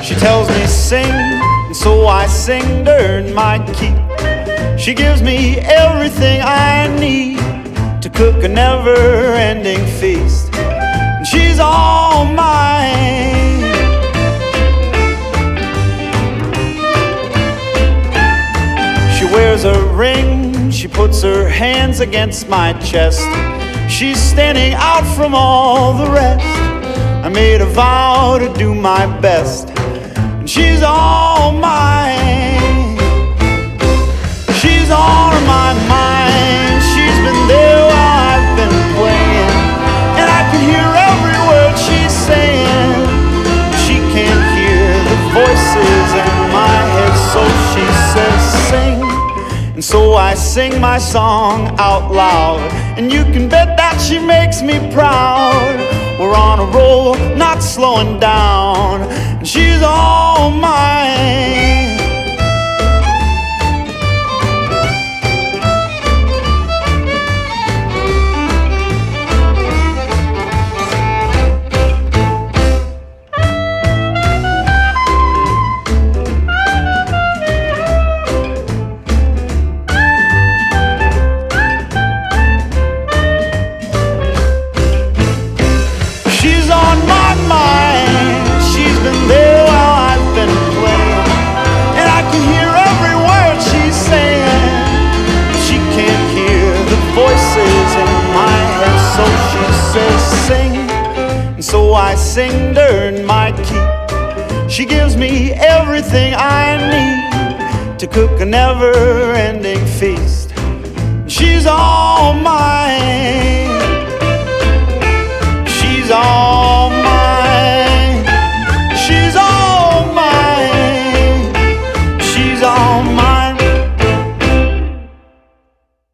She tells me sing, and so I sing to earn my keep. She gives me everything I need to cook a never-ending feast, and she's all mine. She wears a ring, she puts her hands against my chest. She's standing out from all the rest. I made a vow to do my best, and she's all mine. She's on my mind, she's been there while I've been playing, and I can hear every word she's saying. She can't hear the voices in my head, so she says sing, and so I sing my song out loud, and you can bet that she makes me proud. We're on a roll, not slowing down, and she's all mine. She's on my mind, she's been there while I've been playing, and I can hear every word she's saying. She can't hear the voices in my head, so she says sing, and so I sing to earn my keep. She gives me everything I need to cook a never-ending feast. She's all mine. She's all